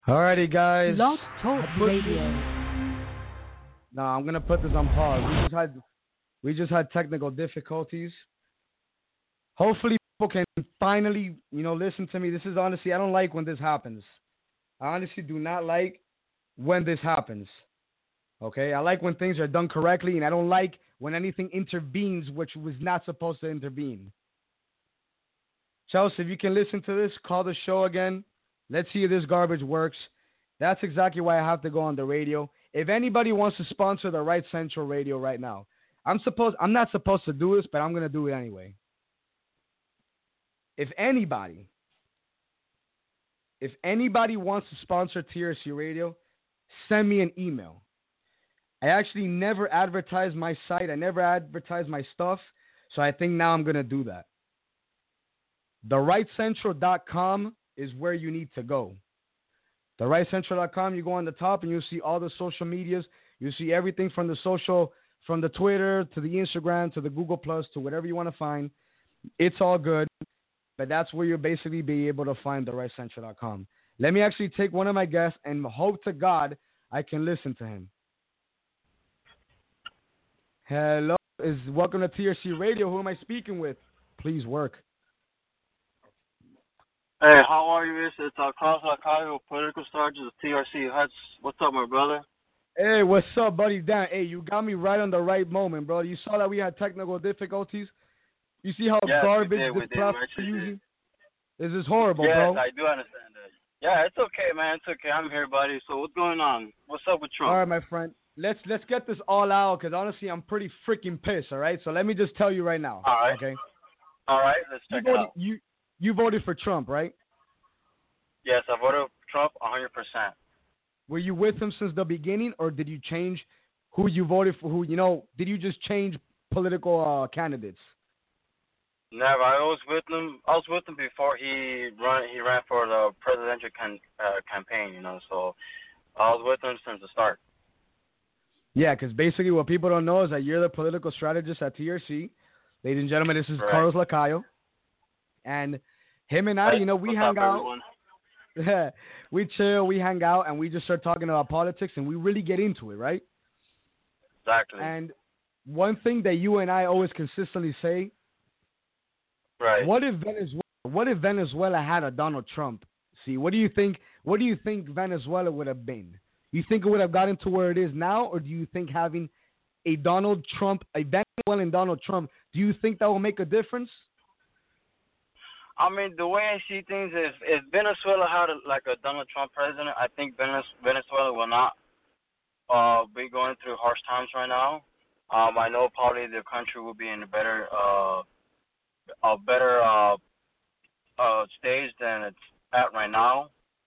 Alrighty, guys. Blog Talk Radio. No, I'm gonna put this on pause. We just had technical difficulties. Hopefully, people can finally, listen to me. This is honestly, I don't like when this happens. I honestly do not like when this happens. Okay, I like when things are done correctly, and I don't like when anything intervenes which was not supposed to intervene. Chelsea, if you can listen to this, call the show again. Let's see if this garbage works. That's exactly why I have to go on the radio. If anybody wants to sponsor the Right Central Radio right now, I'm not supposed to do this, but I'm gonna do it anyway. If anybody wants to sponsor TRC Radio, send me an email. I actually never advertise my site. I never advertise my stuff, so I think now I'm gonna do that. TheRightCentral.com is where you need to go. TheRightCentral.com, you go on the top and you'll see all the social medias. You'll see everything from the Twitter to the Instagram to the Google Plus to whatever you want to find. It's all good, but that's where you'll basically be able to find TheRightCentral.com. Let me actually take one of my guests and hope to God I can listen to him. Hello, welcome to TRC Radio. Who am I speaking with? Please work. Hey, how are you? It's Carlos Lacayo, political strategist of TRC Huts. What's up, my brother? Hey, what's up, buddy? Dan, hey, you got me right on the right moment, bro. You saw that we had technical difficulties. You see how garbage this platform is using? This is horrible, bro. Yes, I do understand that. Yeah, it's okay, man. It's okay. I'm here, buddy. So what's going on? What's up with Trump? All right, my friend. Let's get this all out because honestly, I'm pretty freaking pissed. All right, so let me just tell you right now. All right. Okay. All right. Let's check it out. You voted for Trump, right? Yes, I voted for Trump 100%. Were you with him since the beginning, or did you change who you voted for? Did you just change political candidates? Never. I was with him. I was with him before he ran for the presidential campaign. So I was with him since the start. Yeah, because basically what people don't know is that you're the political strategist at TRC. Ladies and gentlemen, this is Carlos Lacayo. And him and I, we hang out. We chill, we hang out, and we just start talking about politics, and we really get into it, right? Exactly. And one thing that you and I always consistently say, right? What if Venezuela had a Donald Trump? See, what do you think Venezuela would have been? You think it would have gotten to where it is now, or do you think having a Venezuelan Donald Trump, do you think that will make a difference? I mean, the way I see things is, if Venezuela had a Donald Trump president, I think Venezuela will not be going through harsh times right now. I know probably the country will be in a better stage than it's at right now.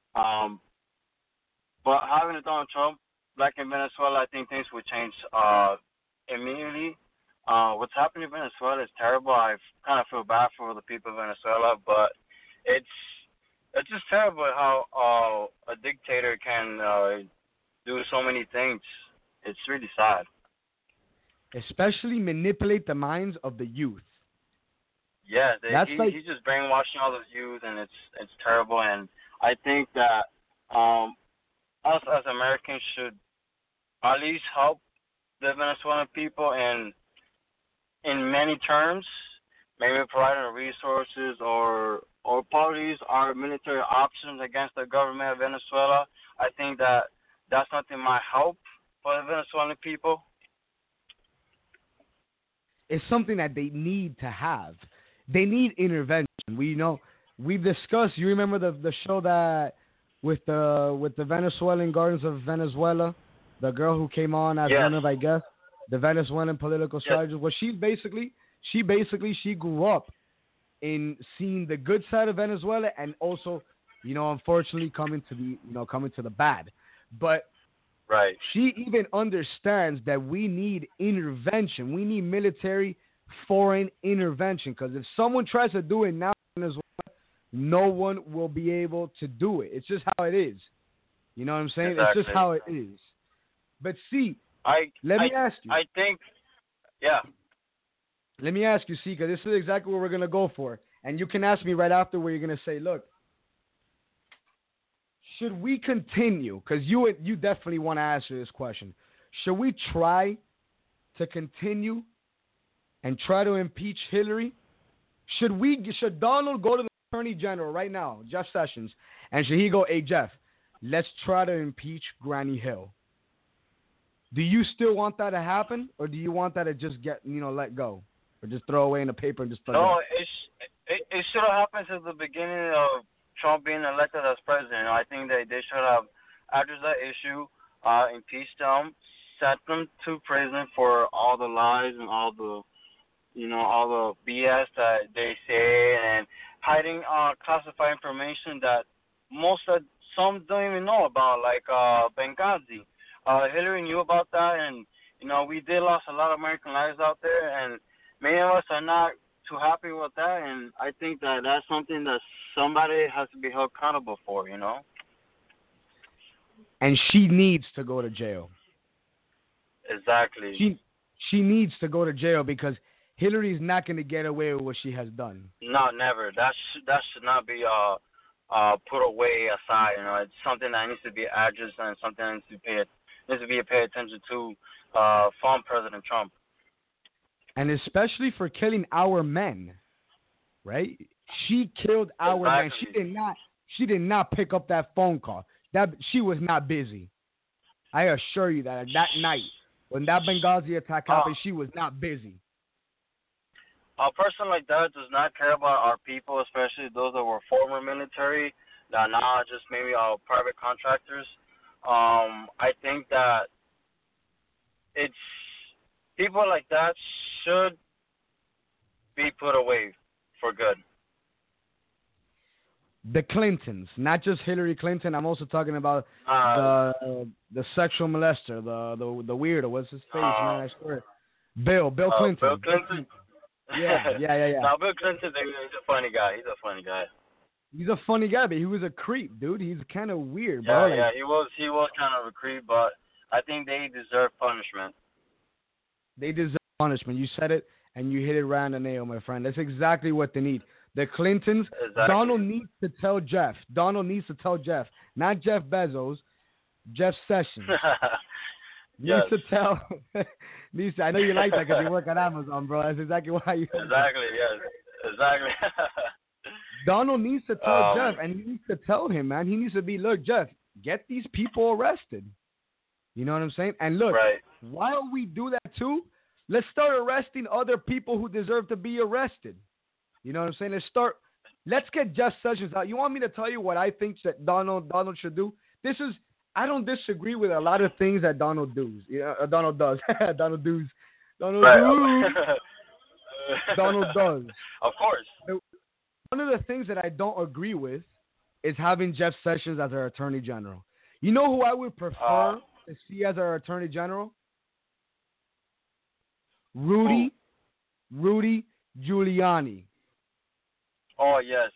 But having a Donald Trump back in Venezuela, I think things would change immediately. What's happening in Venezuela is terrible. I kind of feel bad for the people of Venezuela, but it's just terrible how a dictator can do so many things. It's really sad. Especially manipulate the minds of the youth. Yeah, he's just brainwashing all the youth, and it's terrible. And I think that us as Americans should at least help the Venezuelan people in many terms, maybe providing resources or probably our military options against the government of Venezuela. I think that's something might help for the Venezuelan people. It's something that they need to have. They need intervention. We've discussed. You remember the show that with the Venezuelan Gardens of Venezuela, the girl who came on as one of, I guess, the Venezuelan political strategist. Well, she grew up in seeing the good side of Venezuela and also, unfortunately coming to the bad. But right, she even understands that we need intervention. We need military foreign intervention, because if someone tries to do it now in Venezuela, no one will be able to do it. It's just how it is. You know what I'm saying? Exactly. It's just how it is. But see, let me ask you. I think, yeah. Let me ask you, see, because this is exactly what we're going to go for. And you can ask me right after where you're going to say, look, should we continue? Because you definitely want to answer this question. Should we try to continue and try to impeach Hillary? Should Donald go to the Attorney General right now, Jeff Sessions, and should he go, hey, Jeff, let's try to impeach Granny Hill? Do you still want that to happen, or do you want that to just get, let go? Or just throw away in the paper and just forget? No, it should have happened since the beginning of Trump being elected as president. I think they should have addressed that issue, impeached them, sent them to prison for all the lies and all the BS that they say, and hiding classified information that some don't even know about, like Benghazi. Hillary knew about that, and we did lost a lot of American lives out there, and many of us are not too happy with that, and I think that that's something that somebody has to be held accountable for, And she needs to go to jail. Exactly. She needs to go to jail because Hillary's not going to get away with what she has done. No, never. That should not be put away aside. It's something that needs to be addressed and something that needs to be paid attention to from President Trump. And especially for killing our men, right? She killed our men. She did not pick up that phone call. She was not busy. I assure you that night when that Benghazi attack happened, she was not busy. A person like that does not care about our people, especially those that were former military, that now are just maybe private contractors. I think that it's people like that should be put away for good. The Clintons, not just Hillary Clinton. I'm also talking about the sexual molester, the weirdo. What's his face, man? I swear. Bill Clinton. Bill Clinton. Yeah. Now, Bill Clinton, he's a funny guy. He's a funny guy, but he was a creep, dude. He's kind of weird, bro. Yeah, he was kind of a creep, but I think they deserve punishment. They deserve punishment. You said it, and you hit it right on the nail, my friend. That's exactly what they need. The Clintons, exactly. Donald needs to tell Jeff, not Jeff Bezos, Jeff Sessions. Needs to tell. I know you like that because you work at Amazon, bro. That's exactly why you. Exactly. Yes. Exactly. Donald needs to tell Jeff, and he needs to tell him, man. He needs to be, look, Jeff, get these people arrested. You know what I'm saying? And look, while we do that too, let's start arresting other people who deserve to be arrested. You know what I'm saying? Let's get Jeff Sessions out. You want me to tell you what I think that Donald should do? I don't disagree with a lot of things that Donald does. Donald does. Donald does. Of course. One of the things that I don't agree with is having Jeff Sessions as our Attorney General. You know who I would prefer to see as our Attorney General? Rudy Giuliani. Oh, yes.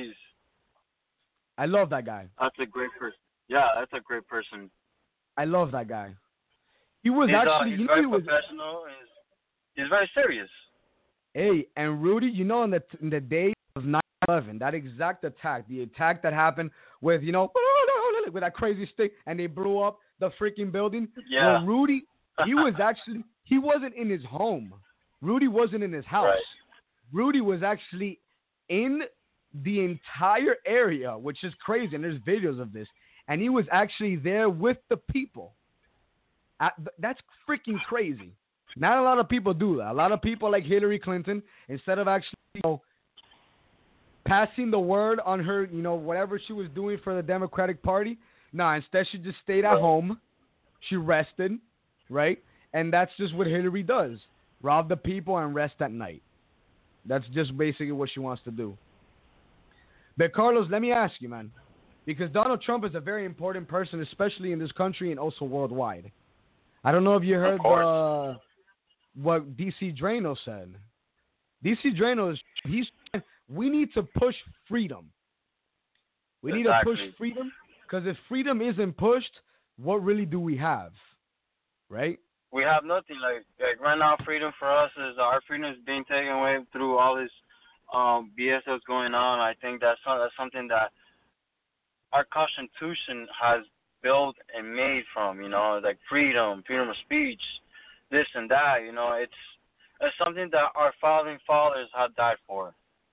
I love that guy. That's a great person. Yeah, that's a great person. I love that guy. He was he's very professional. He's very serious. Hey, and Rudy, in the day of 9/11, that exact attack, the attack that happened with, with that crazy stick, and they blew up the freaking building. Yeah. Well, Rudy, he wasn't in his home. Rudy wasn't in his house. Right. Rudy was actually in the entire area, which is crazy, and there's videos of this. And he was actually there with the people. That's freaking crazy. Not a lot of people do that. A lot of people like Hillary Clinton, instead of actually passing the word on her, whatever she was doing for the Democratic Party, instead she just stayed at home. She rested, right? And that's just what Hillary does. Rob the people and rest at night. That's just basically what she wants to do. But Carlos, let me ask you, man. Because Donald Trump is a very important person, especially in this country and also worldwide. I don't know if you heard what DC Drano said. DC Drano we need to push freedom. We need to push freedom, because if freedom isn't pushed, what really do we have? Right? We have nothing. Like right now, freedom for us is our freedom is being taken away through all this BS that's going on. I think that's something that our Constitution has built and made from, like freedom of speech, this and that. It's something that our founding fathers have died for.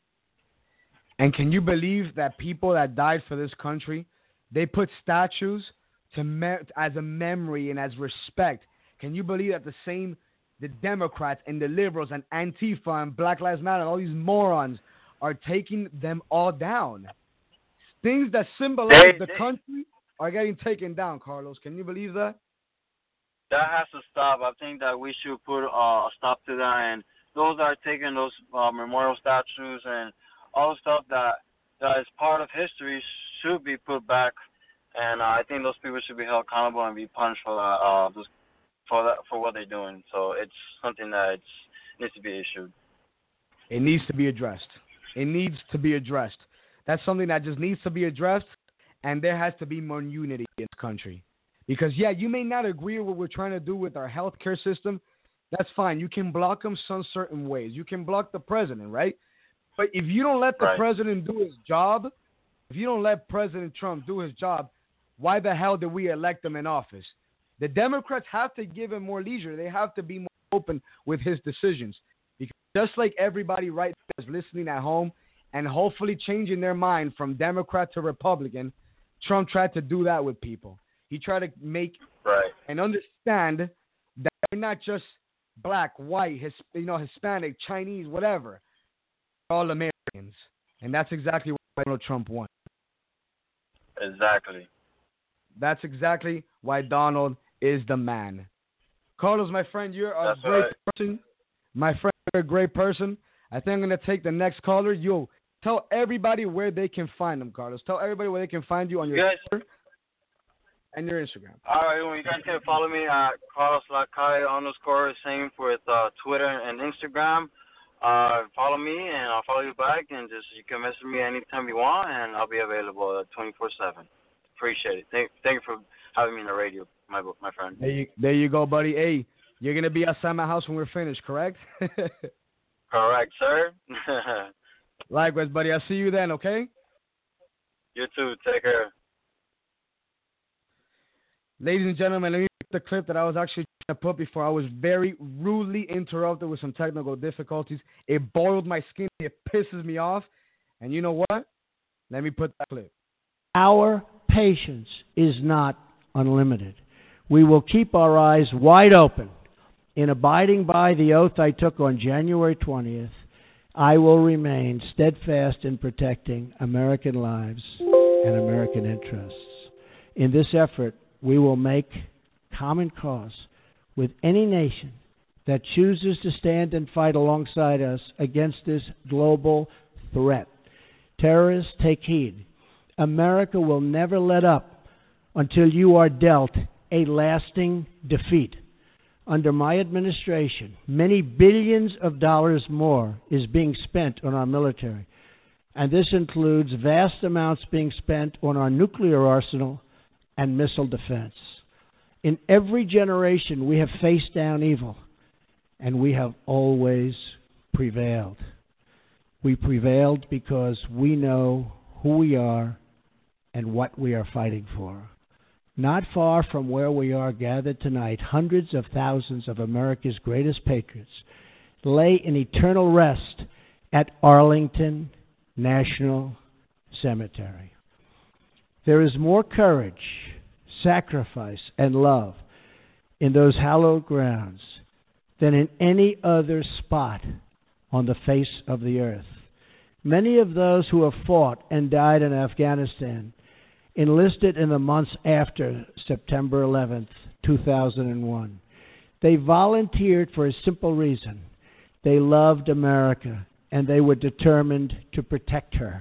And can you believe that people that died for this country, they put statues as a memory and as respect? Can you believe that the Democrats and the liberals and Antifa and Black Lives Matter and all these morons are taking them all down? Things that symbolize the country are getting taken down, Carlos. Can you believe that? That has to stop. I think that we should put a stop to that. And those that are taking those memorial statues and all the stuff that is part of history should be put back. And I think those people should be held accountable and be punished for that, for what they're doing. So it's something that needs to be issued. It needs to be addressed. It needs to be addressed. That's something that just needs to be addressed, and there has to be more unity in this country. Because, yeah, you may not agree with what we're trying to do with our healthcare system. That's fine. You can block them some certain ways. You can block the president, right? But if you don't let the president do his job, if you don't let President Trump do his job, why the hell did we elect him in office? The Democrats have to give him more leisure. They have to be more open with his decisions. Because just like everybody right now is listening at home and hopefully changing their mind from Democrat to Republican, Trump tried to do that with people. He tried to make and understand that they're not just black, white, Hispanic, Chinese, whatever. They're all Americans. And that's exactly why Donald Trump won. Exactly. That's exactly why Donald is the man. Carlos, my friend, you're a great person. My friend, you're a great person. I think I'm going to take the next caller. Yo, tell everybody where they can find them, Carlos. Tell everybody where they can find you on your Twitter and your Instagram. All right, well, you guys can follow me at Carlos Lacalle_, same with Twitter and Instagram. Follow me, and I'll follow you back, and you can message me anytime you want, and I'll be available 24/7. Appreciate it. Thank you for having me on the radio, my friend. There you go, buddy. Hey, you're going to be outside my house when we're finished, correct? Correct, sir. Likewise, buddy. I'll see you then, okay? You too. Take care. Ladies and gentlemen, let me pick the clip that I was actually trying to put before. I was very rudely interrupted with some technical difficulties. It boiled my skin. It pisses me off. And you know what? Let me put that clip. Our patience is not unlimited. We will keep our eyes wide open. In abiding by the oath I took on January 20th, I will remain steadfast in protecting American lives and American interests. In this effort, we will make common cause with any nation that chooses to stand and fight alongside us against this global threat. Terrorists, take heed. America will never let up until you are dealt a lasting defeat. Under my administration, many billions of dollars more is being spent on our military, and this includes vast amounts being spent on our nuclear arsenal and missile defense. In every generation, we have faced down evil, and we have always prevailed. We prevailed because we know who we are and what we are fighting for. Not far from where we are gathered tonight, hundreds of thousands of America's greatest patriots lay in eternal rest at Arlington National Cemetery. There is more courage, sacrifice, and love in those hallowed grounds than in any other spot on the face of the earth. Many of those who have fought and died in Afghanistan enlisted in the months after September 11th, 2001. They volunteered for a simple reason. They loved America, and they were determined to protect her.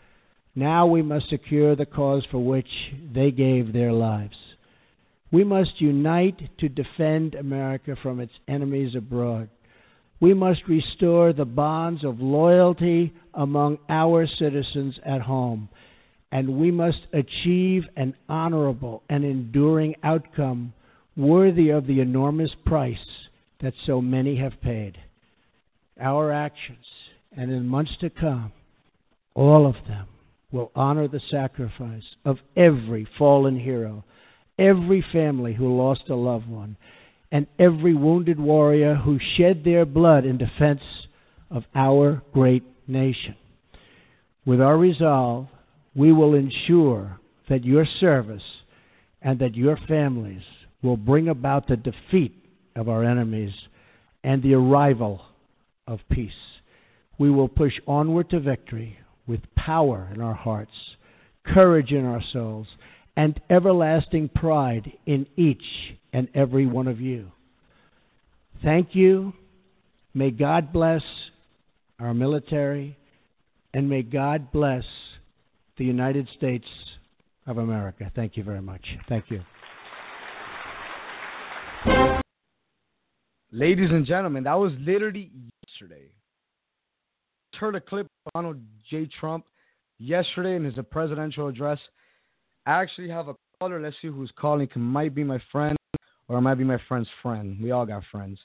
Now we must secure the cause for which they gave their lives. We must unite to defend America from its enemies abroad. We must restore the bonds of loyalty among our citizens at home. And we must achieve an honorable and enduring outcome worthy of the enormous price that so many have paid. Our actions, and in months to come, all of them, will honor the sacrifice of every fallen hero, every family who lost a loved one, and every wounded warrior who shed their blood in defense of our great nation. With our resolve, we will ensure that your service and that your families will bring about the defeat of our enemies and the arrival of peace. We will push onward to victory with power in our hearts, courage in our souls, and everlasting pride in each and every one of you. Thank you. May God bless our military, and may God bless the United States of America. Thank you very much. Thank you. Ladies and gentlemen, that was literally yesterday. Heard a clip of Donald J. Trump yesterday in his presidential address. I actually have a caller. Let's see who's calling. It might be my friend or it might be my friend's friend. We all got friends.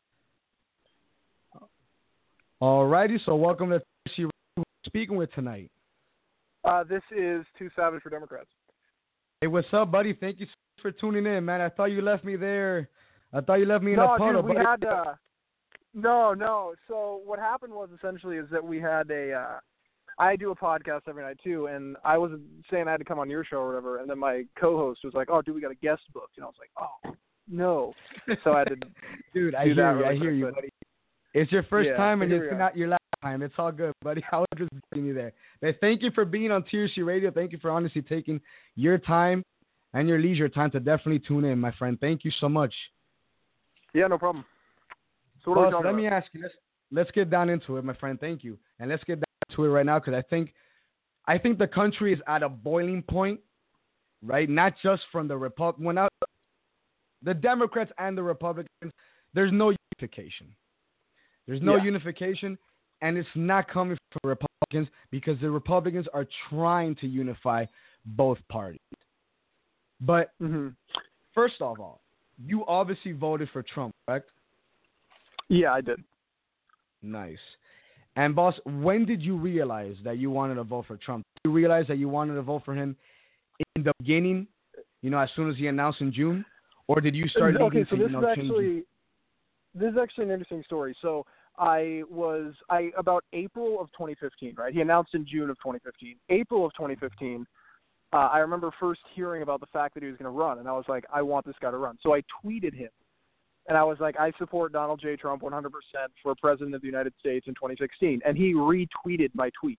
Alrighty, so welcome to who we're speaking with tonight. This is Too Savage for Democrats. Hey, what's up, buddy? Thank you so much for tuning in, man. I thought you left me there. I thought you left me in a puddle. Dude, we had No. So what happened was essentially is that we had I do a podcast every night too, and I was saying I had to come on your show or whatever, and then my co-host was like, "Oh, dude, we got a guest booked," and I was like, "Oh, no." So I had to. Dude, I hear you, buddy. It's your first time, and it's not your last time. It's all good, buddy. I was just getting you there. But thank you for being on TRC Radio. Thank you for honestly taking your time and your leisure time to definitely tune in, my friend. Thank you so much. Yeah, no problem. So what are we talking let about? me ask you. Let's get down into it, my friend. Thank you, and let's get down into it right now because I think the country is at a boiling point, right? Not just from the the Democrats and the Republicans. There's no unification. There's no unification, and it's not coming from the Republicans because the Republicans are trying to unify both parties. But first of all, you obviously voted for Trump, correct? Yeah, I did. Nice. And, boss, when did you realize that you wanted to vote for Trump? Did you realize that you wanted to vote for him in the beginning, as soon as he announced in June? Or did you start Okay, so this is actually an interesting story. So about April of 2015, right? He announced in June of 2015. April of 2015, I remember first hearing about the fact that he was going to run, and I was like, I want this guy to run. So I tweeted him, and I was like, I support Donald J. Trump 100% for President of the United States in 2016, and he retweeted my tweet.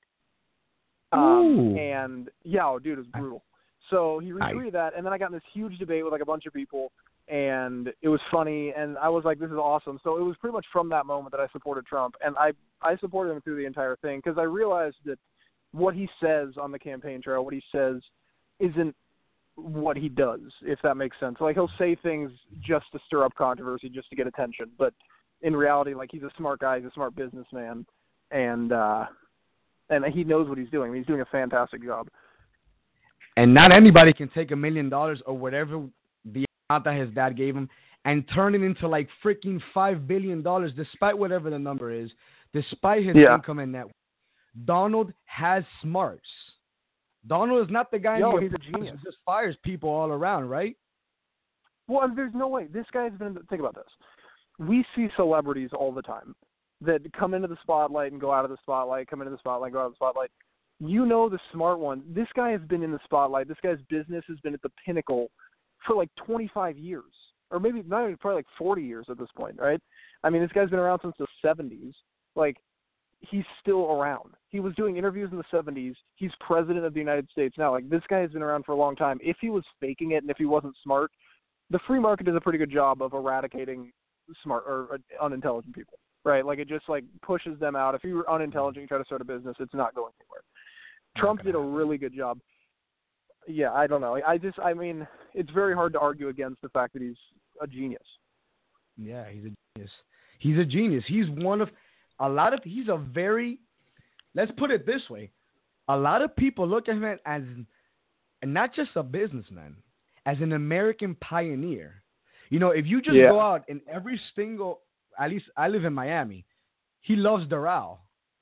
And, dude, it was brutal. So he retweeted that, and then I got in this huge debate with, like, a bunch of people, and it was funny, and I was like, this is awesome. So it was pretty much from that moment that I supported Trump, and I supported him through the entire thing because I realized that what he says on the campaign trail, what he says isn't what he does, if that makes sense. Like, he'll say things just to stir up controversy, just to get attention, but in reality, like, he's a smart guy, he's a smart businessman, and he knows what he's doing. He's doing a fantastic job. And not anybody can take $1 million or whatever the amount that his dad gave him and turn it into like freaking $5 billion, despite whatever the number is, despite his income and net worth. Donald has smarts. Donald is not the guy he's a genius. Who just fires people all around, right? Well, there's no way. This guy's been – think about this. We see celebrities all the time that come into the spotlight and go out of the spotlight, come into the spotlight, go out of the spotlight. You know the smart one. This guy has been in the spotlight. This guy's business has been at the pinnacle for like 25 years. Or maybe not even, probably like 40 years at this point, right? I mean, this guy's been around since the 70s. Like, he's still around. He was doing interviews in the 70s. He's president of the United States now. Like, this guy has been around for a long time. If he was faking it and if he wasn't smart, the free market does a pretty good job of eradicating smart or unintelligent people, right? Like, it just, like, pushes them out. If you're unintelligent and try to start a business, it's not going anywhere. Trump did a really good job. Yeah, I don't know. I mean, it's very hard to argue against the fact that he's a genius. Yeah, he's a genius. He's a genius. He's one of he's a very, let's put it this way. A lot of people look at him as, and not just a businessman, as an American pioneer. If you just go out in every single, at least I live in Miami, he loves Doral.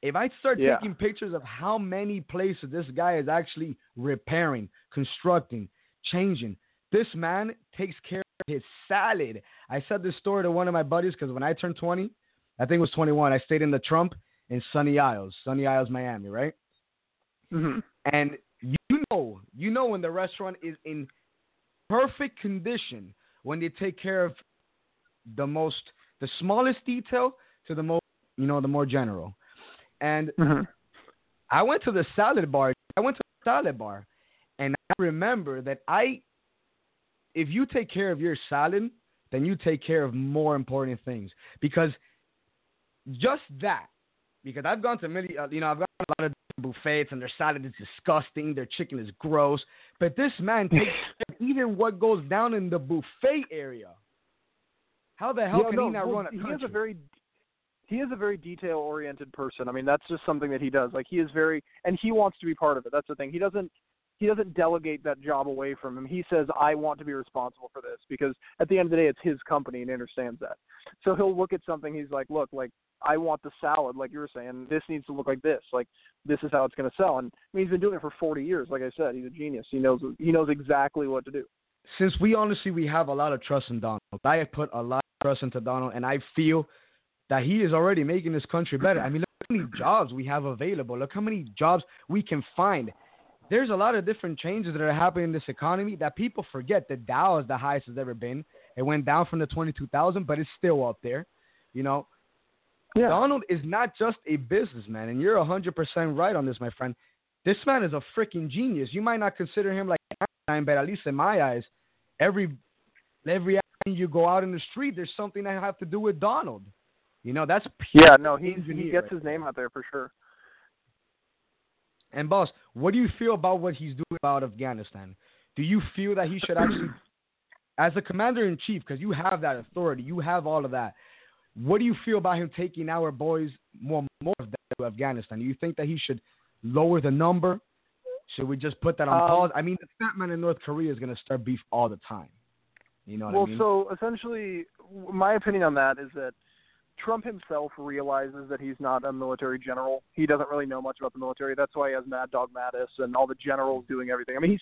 If I start taking pictures of how many places this guy is actually repairing, constructing, changing, this man takes care of his salad. I said this story to one of my buddies because when I turned 20, I think it was 21, I stayed in the Trump in Sunny Isles, Miami, right? Mm-hmm. And you know when the restaurant is in perfect condition when they take care of the smallest detail to the most, the more general. And I went to the salad bar. And I remember that if you take care of your salad, then you take care of more important things. Because I've gone to I've gone to a lot of buffets and their salad is disgusting, their chicken is gross. But this man takes care of even what goes down in the buffet area. How the hell can he not run a country? He is a very detail-oriented person. I mean, that's just something that he does. Like, he is and he wants to be part of it. That's the thing. He doesn't delegate that job away from him. He says, I want to be responsible for this, because at the end of the day, it's his company and he understands that. So he'll look at something. He's like, look, like, I want the salad, like you were saying. This needs to look like this. Like, this is how it's going to sell. And I mean, he's been doing it for 40 years. Like I said, he's a genius. He knows exactly what to do. Since we have a lot of trust in Donald. I have put a lot of trust into Donald, and I feel that he is already making this country better. I mean, look how many jobs we have available. Look how many jobs we can find. There's a lot of different changes that are happening in this economy that people forget. The Dow is the highest it's ever been. It went down from the 22,000, but it's still up there. Yeah. Donald is not just a businessman, and you're 100% right on this, my friend. This man is a freaking genius. You might not consider him like Einstein, but at least in my eyes, every time you go out in the street, there's something that have to do with Donald. That's pure he gets his name out there for sure. And boss, what do you feel about what he's doing about Afghanistan? Do you feel that he should actually, as a commander-in-chief, because you have that authority, you have all of that, what do you feel about him taking our boys more of that to Afghanistan? Do you think that he should lower the number? Should we just put that on pause? I mean, the fat man in North Korea is going to start beef all the time. You know what I mean? Well, so essentially, my opinion on that is that Trump himself realizes that he's not a military general. He doesn't really know much about the military. That's why he has Mad Dog Mattis and all the generals doing everything. I mean,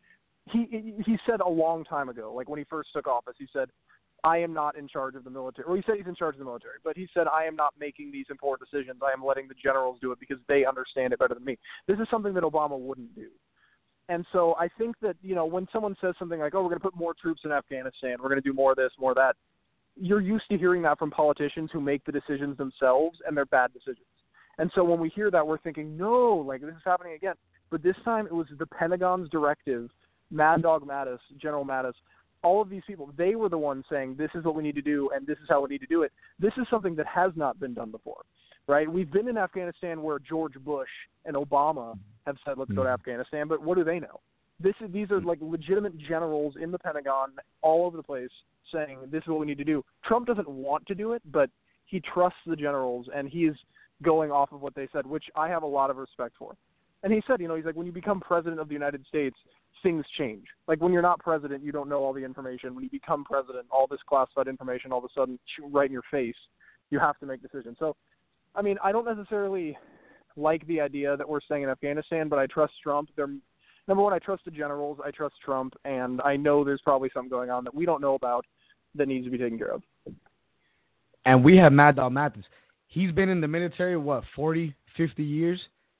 he said a long time ago, like when he first took office, he said, I am not in charge of the military. Well, he said he's in charge of the military, but he said, I am not making these important decisions. I am letting the generals do it because they understand it better than me. This is something that Obama wouldn't do. And so I think that, when someone says something like, oh, we're going to put more troops in Afghanistan, we're going to do more of this, more of that, you're used to hearing that from politicians who make the decisions themselves, and they're bad decisions. And so when we hear that, we're thinking, no, like this is happening again. But this time it was the Pentagon's directive, Mad Dog Mattis, General Mattis, all of these people, they were the ones saying, this is what we need to do, and this is how we need to do it. This is something that has not been done before, right? We've been in Afghanistan where George Bush and Obama have said, let's go to Afghanistan, but what do they know? These are like legitimate generals in the Pentagon all over the place saying this is what we need to do. Trump doesn't want to do it, but he trusts the generals, and he's going off of what they said, which I have a lot of respect for. And he said, he's like, when you become president of the United States, things change. Like when you're not president, you don't know all the information. When you become president, all this classified information all of a sudden right in your face, you have to make decisions. So, I mean, I don't necessarily like the idea that we're staying in Afghanistan, but I trust Trump. Number one, I trust the generals, I trust Trump, and I know there's probably something going on that we don't know about that needs to be taken care of. And we have Mad Dog Mattis. He's been in the military, 40, 50 years?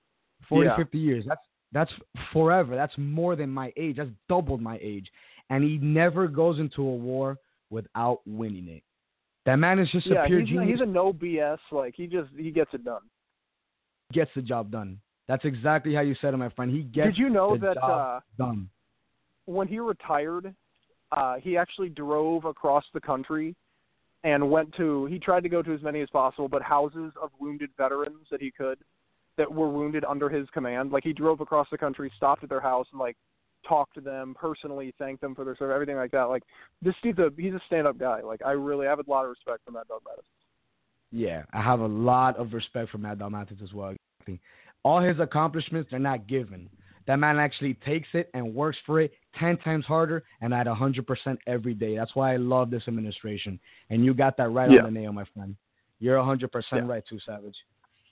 50 years. That's forever. That's more than my age. That's doubled my age. And he never goes into a war without winning it. That man is just a pure genius. He's a no BS. Like, he gets it done. Gets the job done. That's exactly how you said it, my friend. He gets Did you know the that job done. When he retired, he actually drove across the country and he tried to go to as many as possible, but houses of wounded veterans that were wounded under his command. Like, he drove across the country, stopped at their house, and, like, talked to them personally, thanked them for their service, everything like that. Like, this dude's he's a stand-up guy. Like, I really have a lot of respect for Mad Dog Mattis. Yeah, I have a lot of respect for Mad Dog Mattis as well. All his accomplishments are not given. That man actually takes it and works for it 10 times harder and at 100% every day. That's why I love this administration. And you got that right on the nail, my friend. You're 100% right too, Savage.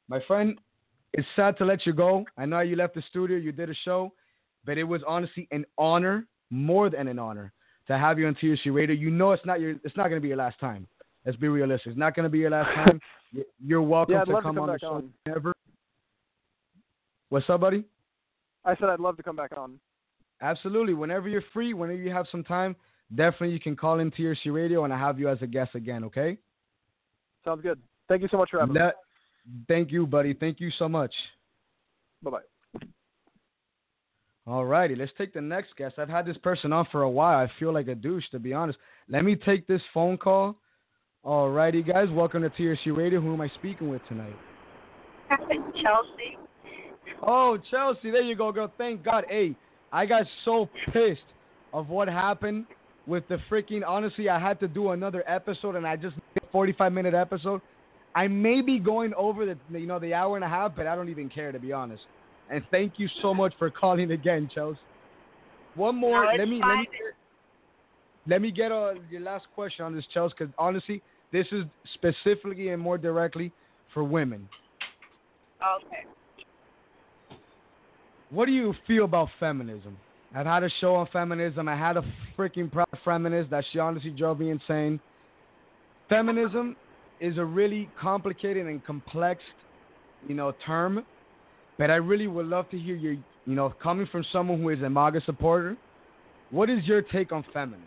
My friend, it's sad to let you go. I know you left the studio, you did a show, but it was honestly an honor, more than an honor, to have you on TRC Radio. You know it's not going to be your last time. Let's be realistic. It's not going to be your last time. You're welcome I'd to love come to come on the back show on. whenever. What's up, buddy? I said I'd love to come back on. Absolutely. Whenever you're free, whenever you have some time, definitely you can call in TRC Radio and I have you as a guest again, okay? Sounds good. Thank you so much for having me. Thank you, buddy. Thank you so much. Bye-bye. All righty. Let's take the next guest. I've had this person on for a while. I feel like a douche, to be honest. Let me take this phone call. All righty, guys. Welcome to TRC Radio. Who am I speaking with tonight? Chelsea. Oh, Chelsea. There you go, girl. Thank God. Hey, I got so pissed of what happened with the freaking... Honestly, I had to do another episode, and I just did a 45-minute episode. I may be going over the hour and a half, but I don't even care, to be honest. And thank you so much for calling again, Chelsea. One more. No, let me get your last question on this, Chelsea, because honestly, this is specifically and more directly for women. Okay. What do you feel about feminism? I've had a show on feminism. I had a freaking proud feminist that she honestly drove me insane. Feminism is a really complicated and complex, term. But I really would love to hear your, coming from someone who is a MAGA supporter, what is your take on feminism?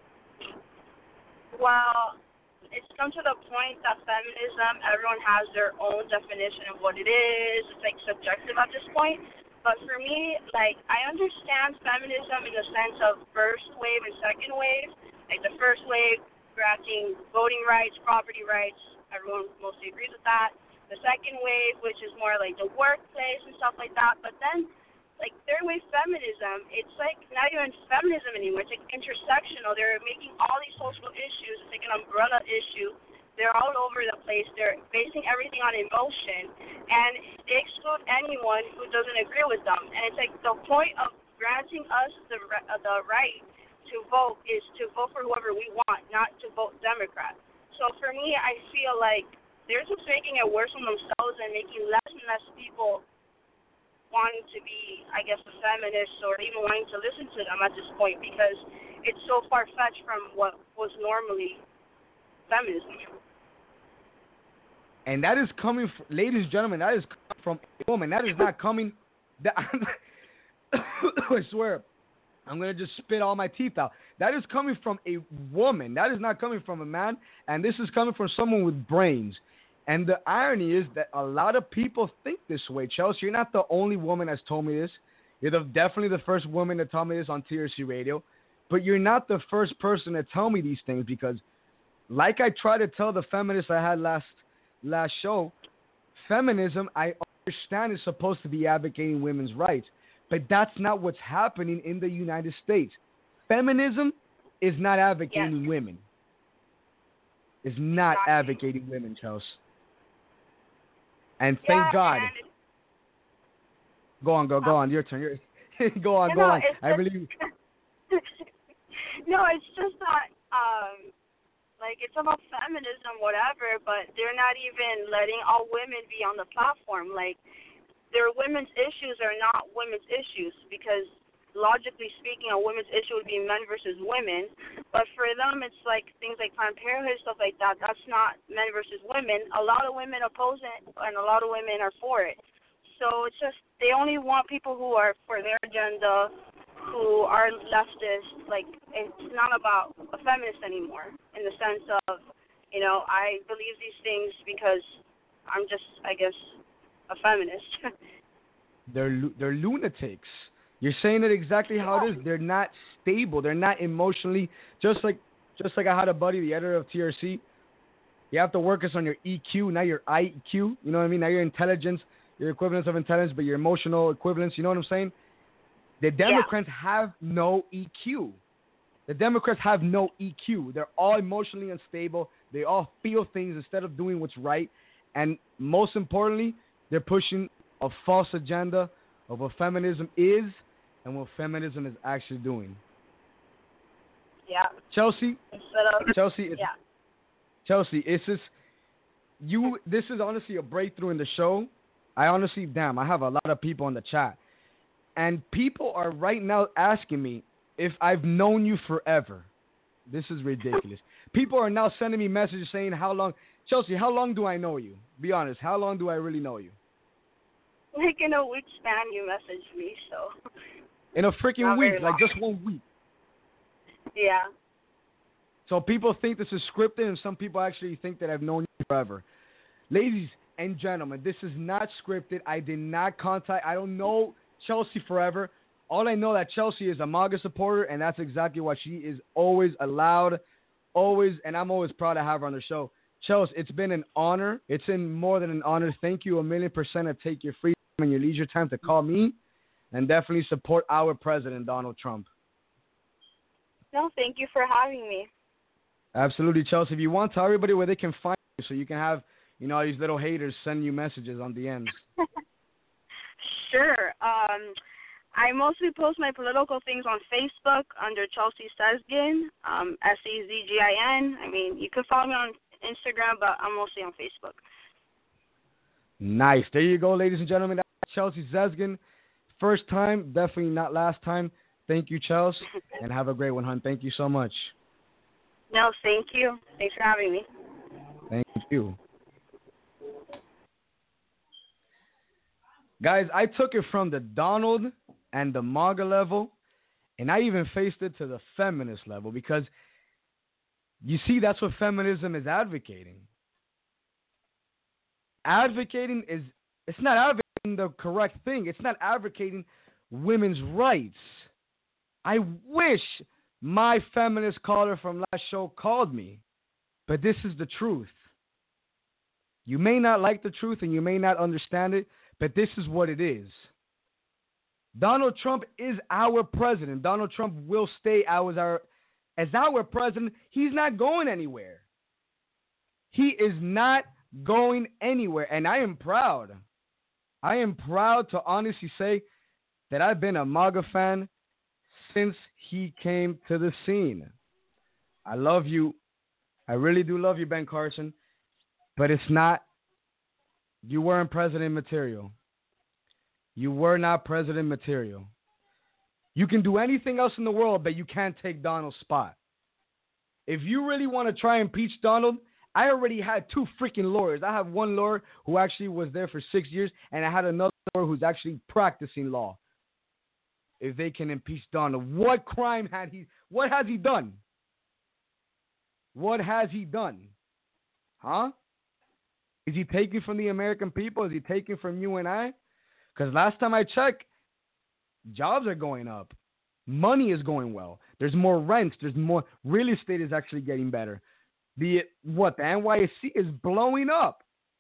Well, it's come to the point that feminism, everyone has their own definition of what it is. It's like subjective at this point. But for me, like, I understand feminism in the sense of first wave and second wave. Like the first wave, granting voting rights, property rights, everyone mostly agrees with that. The second wave, which is more like the workplace and stuff like that. But then, like, third wave feminism, it's like not even feminism anymore. It's like intersectional. They're making all these social issues. It's like an umbrella issue. They're all over the place. They're basing everything on emotion. And they exclude anyone who doesn't agree with them. And it's like the point of granting us the right to vote is to vote for whoever we want, not to vote Democrat. So for me, I feel like they're just making it worse on themselves and making less and less people wanting to be, I guess, a feminist or even wanting to listen to them at this point because it's so far-fetched from what was normally feminism. And that is coming, ladies and gentlemen, that is coming from a woman. That is not coming, I swear, I'm going to just spit all my teeth out. That is coming from a woman. That is not coming from a man. And this is coming from someone with brains. And the irony is that a lot of people think this way. Chelsea, you're not the only woman that's told me this. You're definitely the first woman to tell me this on TRC Radio. But you're not the first person to tell me these things because, like I tried to tell the feminists I had last show, feminism, I understand, is supposed to be advocating women's rights. But that's not what's happening in the United States. Feminism is not advocating women. It's not advocating women, Chelsea. And thank God. Go on. Your turn. Go on. I really. No, it's just that, like, it's about feminism, whatever, but they're not even letting all women be on the platform. Like, their women's issues are not women's issues because, logically speaking, a women's issue would be men versus women. But for them, it's like things like Planned Parenthood, stuff like that. That's not men versus women. A lot of women oppose it, and a lot of women are for it. So it's just they only want people who are for their agenda, who are leftist. Like, it's not about a feminist anymore in the sense of, I believe these things because I'm just, I guess, a feminist. They're lunatics. You're saying it exactly how it is. They're not stable. They're not emotionally. Just like I had a buddy, the editor of TRC. You have to work on your EQ, not your IQ. You know what I mean? Not your intelligence, your equivalence of intelligence, but your emotional equivalence. You know what I'm saying? The Democrats have no EQ. The Democrats have no EQ. They're all emotionally unstable. They all feel things instead of doing what's right. And most importantly, they're pushing a false agenda of what feminism is and what feminism is actually doing. Yeah. Chelsea, it's just, This is honestly a breakthrough in the show. I have a lot of people in the chat. And people are right now asking me if I've known you forever. This is ridiculous. People are now sending me messages saying Chelsea, how long do I know you? Be honest, how long do I really know you? Like in a week span you messaged me, so. In a freaking week, like just 1 week. Yeah. So people think this is scripted, and some people actually think that I've known you forever. Ladies and gentlemen, this is not scripted. I don't know Chelsea forever. All I know that Chelsea is a MAGA supporter, and that's exactly what she is always allowed, and I'm always proud to have her on the show. Chelsea, it's been an honor. It's been more than an honor. Thank you 1,000,000% to take your free time and your leisure time to call me, and definitely support our president, Donald Trump. No, thank you for having me. Absolutely, Chelsea. If you want, tell everybody where they can find you so you can have, all these little haters send you messages on DMs. Sure. I mostly post my political things on Facebook under Chelsea Sezgin, Sezgin. I mean, you can follow me on Instagram, but I'm mostly on Facebook. Nice. There you go, ladies and gentlemen. That's Chelsea Sezgin. First time, definitely not last time. Thank you, Chelsea, and have a great one, hon. Thank you so much. No, thank you. Thanks for having me. Thank you. Guys, I took it from the Donald and the MAGA level, and I even faced it to the feminist level because, you see, that's what feminism is advocating. It's not advocating the correct thing. It's not advocating women's rights. I wish my feminist caller from last show called me, but this is the truth. You may not like the truth and you may not understand it, but this is what it is. Donald Trump is our president. Donald Trump will stay as our president. He's not going anywhere. He is not going anywhere, and I am proud. I am proud to honestly say that I've been a MAGA fan since he came to the scene. I love you. I really do love you, Ben Carson. But you weren't president material. You were not president material. You can do anything else in the world, but you can't take Donald's spot. If you really want to try and impeach Donald, I already had 2 freaking lawyers. I have one lawyer who actually was there for 6 years, and I had another lawyer who's actually practicing law. If they can impeach Donald, what crime what has he done? What has he done? Huh? Is he taking from the American people? Is he taking from you and I? Because last time I checked, jobs are going up. Money is going well. There's more rents. There's more real estate is actually getting better. The NYSE is blowing up.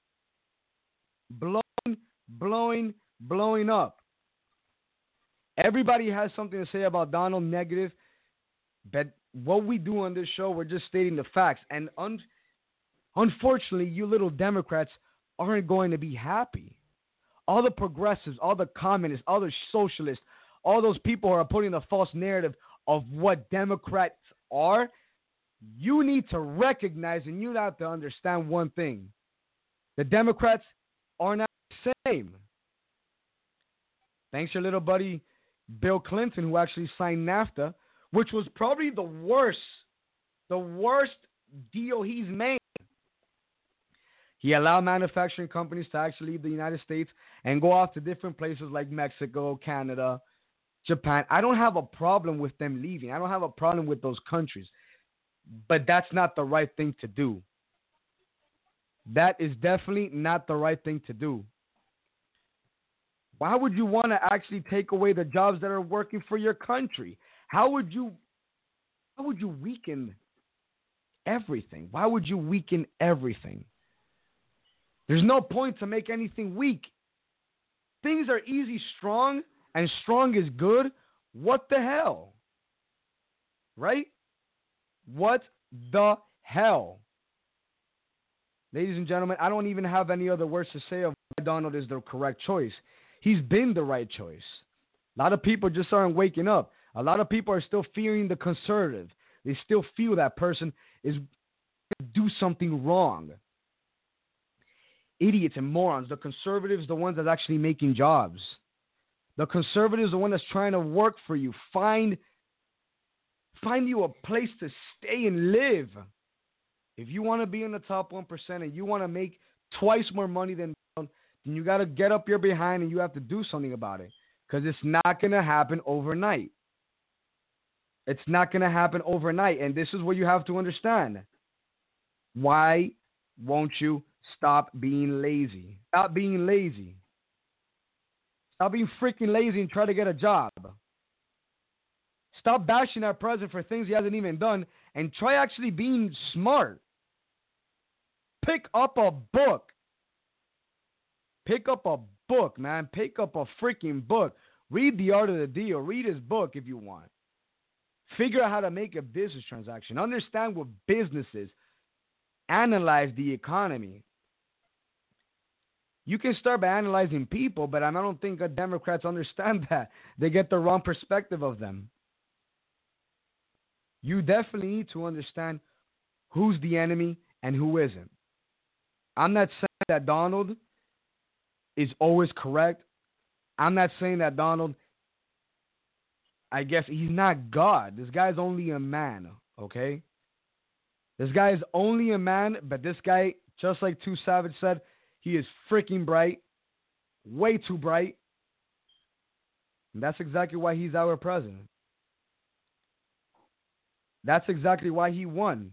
Blowing up. Everybody has something to say about Donald negative, but what we do on this show, we're just stating the facts. And unfortunately, you little Democrats aren't going to be happy. All the progressives, all the communists, all the socialists, all those people who are putting the false narrative of what Democrats are, you need to recognize and you have to understand one thing. The Democrats are not the same. Thanks to your little buddy Bill Clinton, who actually signed NAFTA, which was probably the worst deal he's made. He allowed manufacturing companies to actually leave the United States and go off to different places like Mexico, Canada, Japan. I don't have a problem with them leaving. I don't have a problem with those countries. But that's not the right thing to do. That is definitely not the right thing to do. Why would you want to actually take away the jobs that are working for your country? How would you weaken everything? Why would you weaken everything? There's no point to make anything weak. Things are easy, strong, and strong is good. What the hell? Right? What the hell? Ladies and gentlemen, I don't even have any other words to say of why Donald is the correct choice. He's been the right choice. A lot of people just aren't waking up. A lot of people are still fearing the conservative. They still feel that person is going to do something wrong. idiots and morons. The conservatives, the ones that's actually making jobs. The conservatives, the one that's trying to work for you. Find you a place to stay and live. If you want to be in the top 1% and you want to make twice more money than then you got to get up your behind and you have to do something about it. Because it's not going to happen overnight. It's not going to happen overnight. And this is what you have to understand. Why won't you stop being lazy? Stop being lazy. Stop being freaking lazy and try to get a job. Stop bashing our president for things he hasn't even done and try actually being smart. Pick up a book. Pick up a book, man. Pick up a freaking book. Read The Art of the Deal. Read his book if you want. Figure out how to make a business transaction. Understand what business is. Analyze the economy. You can start by analyzing people, but I don't think Democrats understand that. They get the wrong perspective of them. You definitely need to understand who's the enemy and who isn't. I'm not saying that Donald is always correct. I'm not saying that Donald, I guess he's not God. This guy's only a man, okay? This guy is only a man, but this guy, just like Too Savage said, he is freaking bright, way too bright. And that's exactly why he's our president. That's exactly why he won.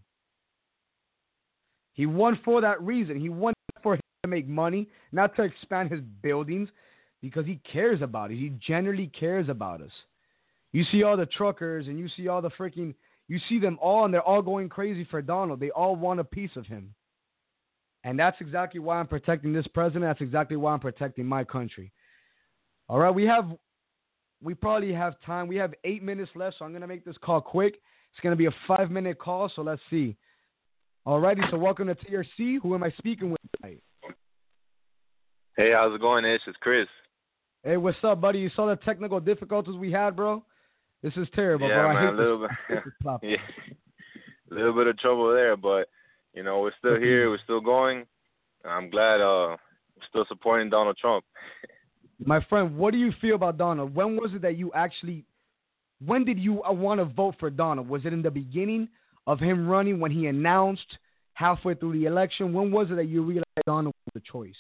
He won for that reason. He won for him to make money, not to expand his buildings, because he cares about it. He genuinely cares about us. You see all the truckers and you see all the freaking, you see them all and they're all going crazy for Donald. They all want a piece of him. And that's exactly why I'm protecting this president. That's exactly why I'm protecting my country. All right, we probably have time. We have 8 minutes left, so I'm going to make this call quick. It's going to be a 5-minute call, so let's see. All righty, so welcome to TRC. Who am I speaking with tonight? Hey, how's it going, Ish? It's Chris. Hey, what's up, buddy? You saw the technical difficulties we had, bro? This is terrible, yeah, bro. Man, a little bit of trouble there, but, you know, we're still here. We're still going. I'm glad we're still supporting Donald Trump. My friend, what do you feel about Donald? When was it that you actually, when did you want to vote for Donald? Was it in the beginning of him running, when he announced halfway through the election? When was it that you realized Donald was the choice?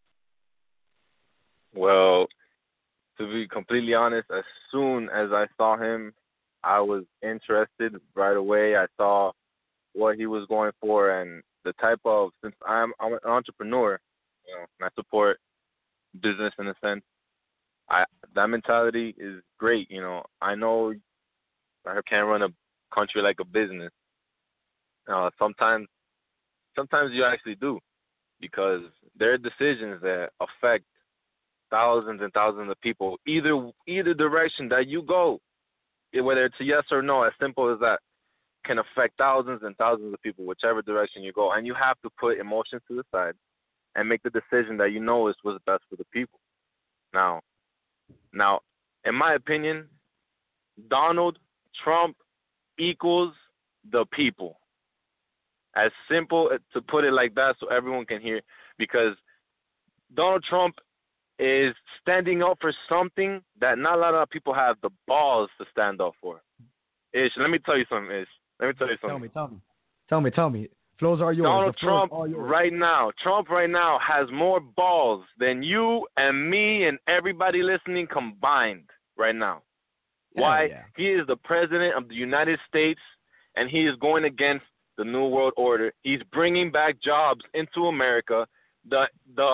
Well, to be completely honest, as soon as I saw him, I was interested right away. I saw what he was going for and the type of, since I'm an entrepreneur, you know, and I support business in a sense, that mentality is great. You know, I know I can't run a country like a business. Sometimes you actually do, because there are decisions that affect thousands and thousands of people. Either direction that you go, whether it's a yes or no, as simple as that, can affect thousands and thousands of people, whichever direction you go. And you have to put emotions to the side and make the decision that you know is what's best for the people. Now, in my opinion, Donald Trump equals the people. As simple to put it like that so everyone can hear, because Donald Trump is standing up for something that not a lot of people have the balls to stand up for. Ish, let me tell you something, Ish. Let me tell you something. Tell me. Flows are yours. Donald Trump right now has more balls than you and me and everybody listening combined right now. Why? Yeah. He is the president of the United States, and he is going against the New World Order. He's bringing back jobs into America. The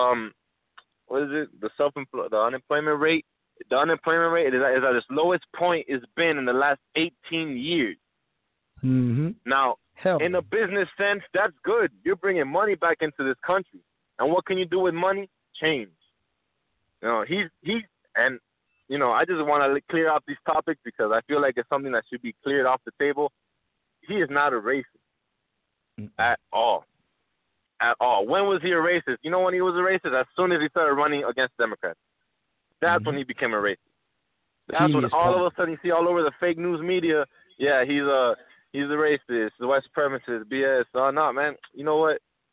unemployment rate? The unemployment rate is at its lowest point it's been in the last 18 years. Mm-hmm. Now, in a business sense, that's good. You're bringing money back into this country. And what can you do with money? Change. You know, and you know, I just want to clear out these topics because I feel like it's something that should be cleared off the table. He is not a racist at all. At all. When was he a racist? You know when he was a racist? As soon as he started running against Democrats. That's when he became a racist. That's when all of a sudden you see all over the fake news media, yeah, he's a racist, the white supremacist, BS. No, man. You know what?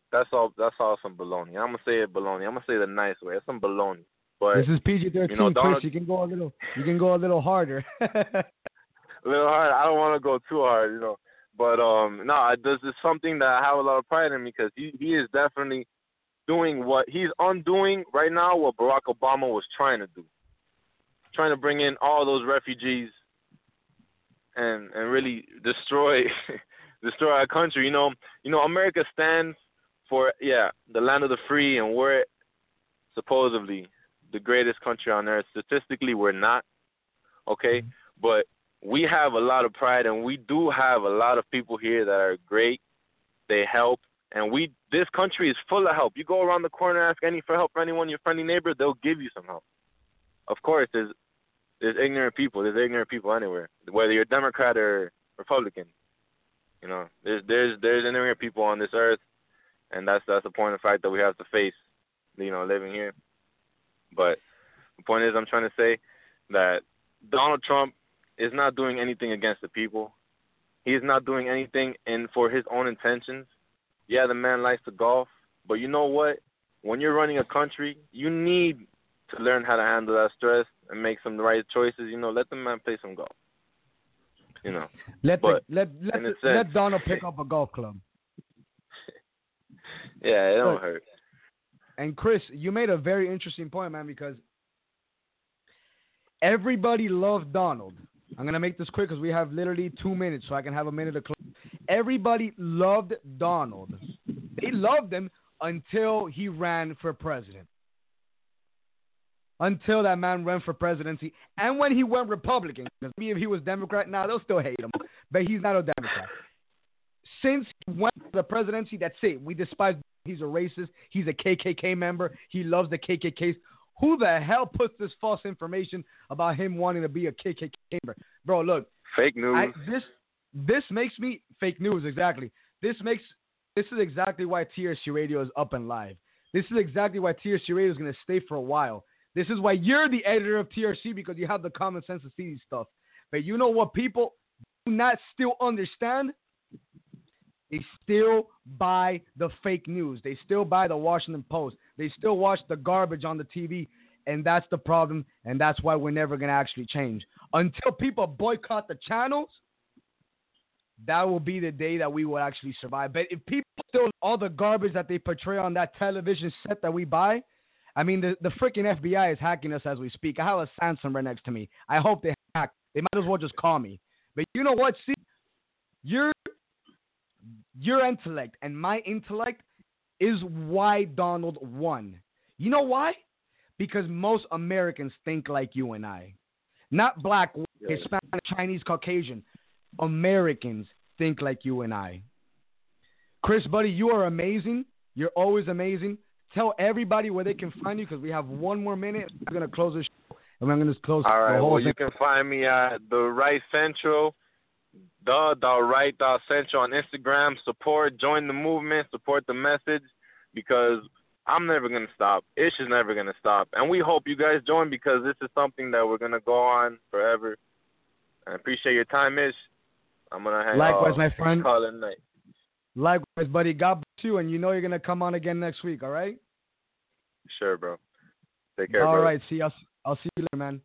That's all some baloney. I'm gonna say it baloney. I'm gonna say it the nice way. It's some baloney. But this is PG-13, you know, Chris. You can go a little harder. A little hard. I don't want to go too hard, you know. But no, this is something that I have a lot of pride in because he is definitely doing what he's undoing right now. What Barack Obama was trying to do, trying to bring in all those refugees and really destroy our country. You know, America stands for the land of the free, and we're supposedly the greatest country on earth. Statistically, we're not. Okay, but we have a lot of pride, and we do have a lot of people here that are great. They help, and this country is full of help. You go around the corner, ask for help for anyone, your friendly neighbor, they'll give you some help. Of course, there's ignorant people. There's ignorant people anywhere, whether you're Democrat or Republican. You know, there's ignorant people on this earth, and that's a point of fact that we have to face. You know, living here. But the point is, I'm trying to say that Donald Trump is not doing anything against the people. He's not doing anything for his own intentions. Yeah, the man likes to golf, but you know what? When you're running a country, you need to learn how to handle that stress and make some right choices. You know, let the man play some golf. You know, let Donald pick up a golf club. Yeah, it don't hurt. And Chris, you made a very interesting point, man, because everybody loved Donald. I'm going to make this quick because we have literally 2 minutes, so I can have a minute to close. Everybody loved Donald. They loved him until he ran for president. Until that man ran for presidency. And when he went Republican, because maybe if he was Democrat, they'll still hate him. But he's not a Democrat. Since he went to the presidency, that's it. We despise him. He's a racist. He's a KKK member. He loves the KKKs. Who the hell puts this false information about him wanting to be a KKK member? Bro, look. Fake news. This makes me fake news, exactly. This is exactly why TRC Radio is up and live. This is exactly why TRC Radio is going to stay for a while. This is why you're the editor of TRC, because you have the common sense to see these stuff. But you know what people do not still understand? They still buy the fake news. They still buy the Washington Post. They still watch the garbage on the TV, and that's the problem, and that's why we're never going to actually change. Until people boycott the channels, that will be the day that we will actually survive. But if people still all the garbage that they portray on that television set that we buy, I mean, the freaking FBI is hacking us as we speak. I have a Samsung right next to me. I hope they hack. They might as well just call me. But you know what? See, your intellect and my intellect is why Donald won. You know why? Because most Americans think like you and I. Not black, Hispanic, Chinese, Caucasian. Americans think like you and I. Chris, buddy, you are amazing. You're always amazing. Tell everybody where they can find you because we have 1 more minute. I'm going to close the show. And I'm going to close All right, the whole well, thing. you can find me at The Right Central. Central on Instagram. Join the movement, support the message, because I'm never going to stop. Ish is never going to stop. And we hope you guys join because this is something that we're going to go on forever. I appreciate your time, Ish. I'm going to hang Likewise, my friend. Call it night. Likewise, buddy. God bless you, and you know you're going to come on again next week, all right? Sure, bro. Take care, all bro. Right, see, I'll see you later, man.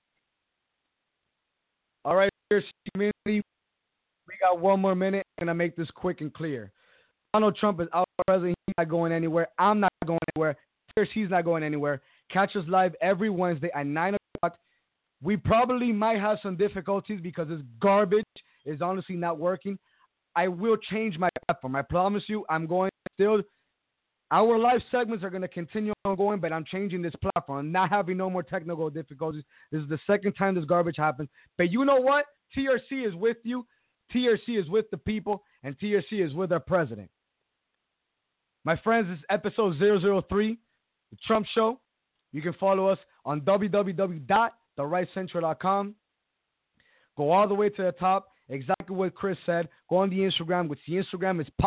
All right, community. We got 1 more minute. I'm going to make this quick and clear. Donald Trump is our president. He's not going anywhere. I'm not going anywhere. He's not going anywhere. Catch us live every Wednesday at 9 o'clock. We probably might have some difficulties because this garbage is honestly not working. I will change my platform. I promise you, I'm going still. Our live segments are going to continue on going, but I'm changing this platform. I'm not having no more technical difficulties. This is the second time this garbage happened. But you know what? TRC is with you. TRC is with the people, and TRC is with our president. My friends, this is episode 003, The Trump Show. You can follow us on www.therightcentral.com. Go all the way to the top. Exactly what Chris said. Go on the Instagram, which the Instagram is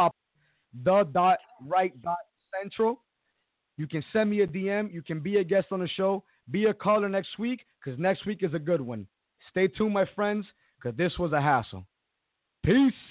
the.right.central. You can send me a DM. You can be a guest on the show. Be a caller next week, because next week is a good one. Stay tuned, my friends, because this was a hassle. Peace.